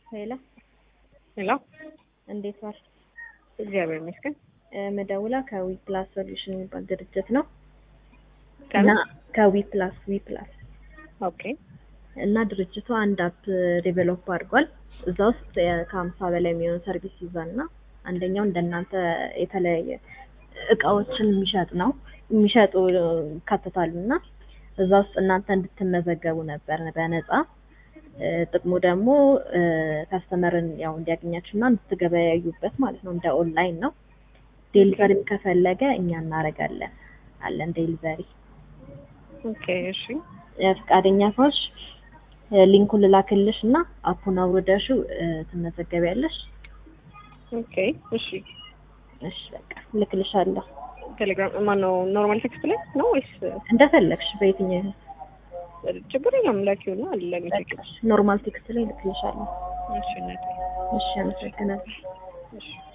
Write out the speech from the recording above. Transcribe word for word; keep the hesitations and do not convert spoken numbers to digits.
ሄሎ ሄሎ እንዴት ዋልሽ? እግዚአብሔር ይመስገን። መደውላ ከዊ ፕላስ ሶሉሽን የሚባል ድርጅት ነው ከምን? እና ከዊ ፕላስ ዊ ፕላስ ኦኬ እና ድርጅቱ አንድ አፕ ዴቨሎፕ አድርጓል። እዛ ውስጥ ከሀምሳ በላይ የሚሆኑ ሰርቪስ ይዛል እና አንደኛው እንደናንተ የተለያየ እቃዎችን የሚሸጥ ነው የሚሸጡ ይካተታሉ እና እዛ ውስጥ እናንተ እንድትመዘገቡ ነበር በነፃ። ጥቅሙ ደግሞ ካስተመርን ያው እንዲያገኛችሁና እንድትገበያዩበት ማለት ነው። እንደ ኦንላይን ነው። ዴሊቨሪም ከፈለገ እኛ እናደርጋለን አለን ዴሊቨሪ። ኦኬ እሺ ፈቃደኛ ከሆንሽ ሊንኩን ልላክልሽ እና አፑን አውርደሽው ትመዘገቢያለሽ። ኦኬ እሺ እሺ በቃ ልክልሻለሁ። ቴሌግራም ማነው ኖርማል ቴክስት ላይ ነው ወይስ እንደፈለግሽ በየትኛው ይሁን ችግር የለም ላኪውና ለሚቴክ ኖርማል ቴክስት ላይ ልክልሻለሁ። እሺ ነጥ እሺ አመሰግናለሁ። እሺ